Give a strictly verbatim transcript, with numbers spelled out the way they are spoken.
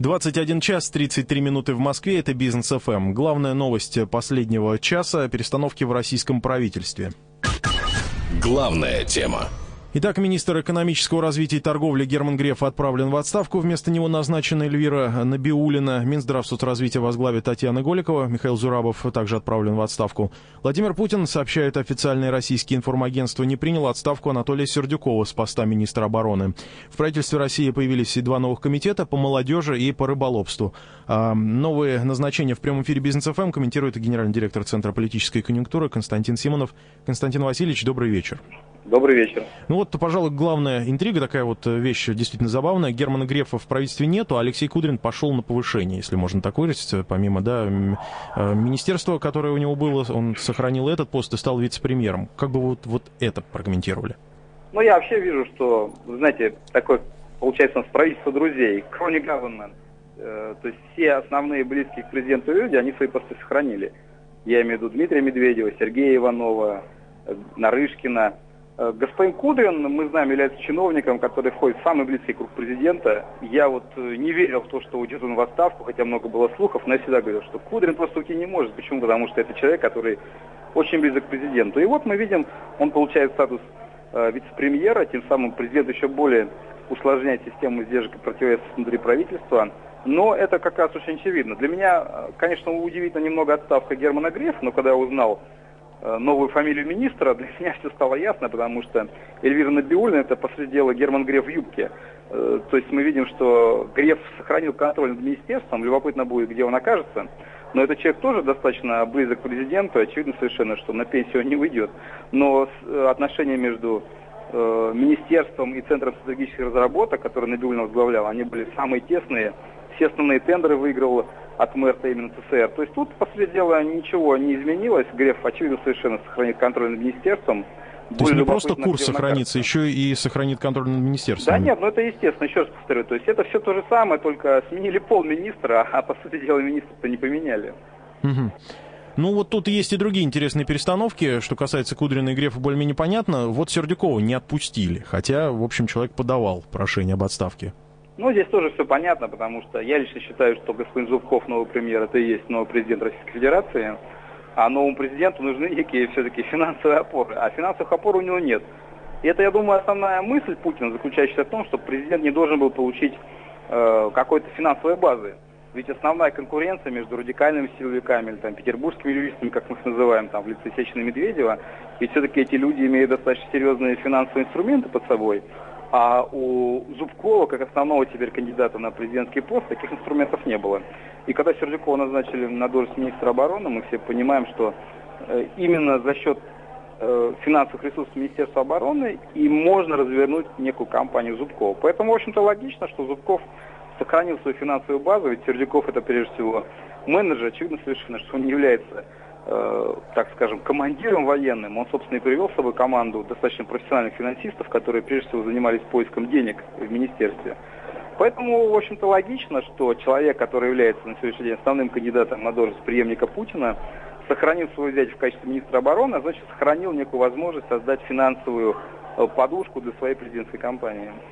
двадцать один час тридцать три минуты в Москве, это Бизнес эф эм. Главная новость последнего часа — перестановки в российском правительстве. Главная тема. Итак, министр экономического развития и торговли Герман Греф отправлен в отставку. Вместо него назначена Эльвира Набиуллина. Минздрав соцразвития возглавит Татьяна Голикова. Михаил Зурабов также отправлен в отставку. Владимир Путин, сообщают официальные российские информагентства, не принял отставку Анатолия Сердюкова с поста министра обороны. В правительстве России появились и два новых комитета по молодежи и по рыболовству. А новые назначения в прямом эфире Бизнес эф эм комментирует генеральный директор Центра политической конъюнктуры Константин Симонов. Константин Васильевич, добрый вечер. Добрый вечер. Ну вот, пожалуй, главная интрига, такая вот вещь действительно забавная. Германа Грефа в правительстве нету, а Алексей Кудрин пошел на повышение, если можно так выразиться. Помимо, да, министерства, которое у него было, он сохранил этот пост и стал вице-премьером. Как бы вот, вот это прокомментировали? Ну, я вообще вижу, что, знаете, такое, получается, у нас правительство друзей, crony government. Э, то есть все основные близкие к президенту люди, они свои посты сохранили. Я имею в виду Дмитрия Медведева, Сергея Иванова, Нарышкина. Господин Кудрин, мы знаем, является чиновником, который входит в самый близкий круг президента. Я вот не верил в то, что уйдет он в отставку, хотя много было слухов, но я всегда говорил, что Кудрин просто уйти не может. Почему? Потому что это человек, который очень близок к президенту. И вот мы видим, он получает статус э, вице-премьера, тем самым президент еще более усложняет систему издержек и противовесов внутри правительства. Но это как раз очень очевидно. Для меня, конечно, удивительно немного отставка Германа Грефа, но когда я узнал новую фамилию министра, для меня все стало ясно, потому что Эльвира Набиуллина — это, по сути дела, Герман Греф в юбке. То есть мы видим, что Греф сохранил контроль над министерством, любопытно будет, где он окажется, но этот человек тоже достаточно близок к президенту, очевидно совершенно, что на пенсию он не уйдет. Но отношения между министерством и Центром стратегических разработок, который Набиуллина возглавлял, они были самые тесные. Все основные тендеры выиграл от МЭРТа именно ЦСР. То есть тут, по сути дела, ничего не изменилось. Греф, очевидно, совершенно сохранит контроль над министерством. То есть не просто курс сохранится, еще и сохранит контроль над министерством? Да нет, ну это естественно, еще раз повторю. То есть это все то же самое, только сменили полминистра, а по сути дела министра-то не поменяли. Угу. Ну вот тут есть и другие интересные перестановки. Что касается Кудрина и Грефа, более-менее понятно. Вот Сердюкова не отпустили, хотя, в общем, человек подавал прошение об отставке. Ну, здесь тоже все понятно, потому что я лично считаю, что господин Зубков, новый премьер, это и есть новый президент Российской Федерации, а новому президенту нужны некие все-таки финансовые опоры, а финансовых опор у него нет. И это, я думаю, основная мысль Путина, заключающаяся в том, что президент не должен был получить э, какой-то финансовой базы. Ведь основная конкуренция между радикальными силовиками, или там, петербургскими юристами, как мы их называем, там, в лице Сечина и Медведева, ведь все-таки эти люди имеют достаточно серьезные финансовые инструменты под собой. А у Зубкова, как основного теперь кандидата на президентский пост, таких инструментов не было. И когда Сердюкова назначили на должность министра обороны, мы все понимаем, что э, именно за счет э, финансовых ресурсов Министерства обороны и можно развернуть некую кампанию Зубкова. Поэтому, в общем-то, логично, что Зубков сохранил свою финансовую базу, ведь Сердюков — это прежде всего менеджер, очевидно совершенно, что он не является, э, так скажем, командиром военным. Он, собственно, и привел с собой команду достаточно профессиональных финансистов, которые прежде всего занимались поиском денег в министерстве. Поэтому, в общем-то, логично, что человек, который является на сегодняшний день основным кандидатом на должность преемника Путина, сохранил свой взять в качестве министра обороны, а значит, сохранил некую возможность создать финансовую подушку для своей президентской кампании.